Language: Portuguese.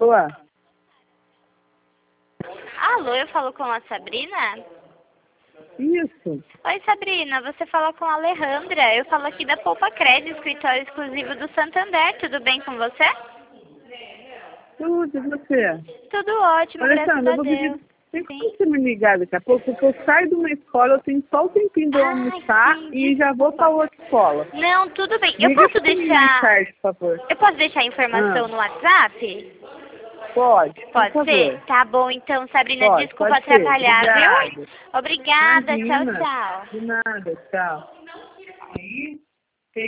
Alô? Alô, eu falo com a Sabrina? Isso. Oi, Sabrina, você fala com a Alejandra. Eu falo aqui da Poupa Crédito, escritório exclusivo do Santander. Tudo bem com você? Tudo, e você? Tudo ótimo, graças Alessandra, a eu vou Deus. pedir... Tem como Sim. você me ligar daqui a pouco? Porque eu saio de uma escola, eu tenho só o tempinho de eu almoçar Sim, e já vou para desculpa. outra escola. Não, tudo bem. Eu Liga posso para mim mais deixar... tarde, por favor. Eu posso deixar a informação no WhatsApp? Pode, por Pode ser? favor. Tá bom, então, Sabrina, desculpa Pode ser. atrapalhar, Obrigada. viu? Obrigada, tchau, Imagina. tchau. De nada, tchau.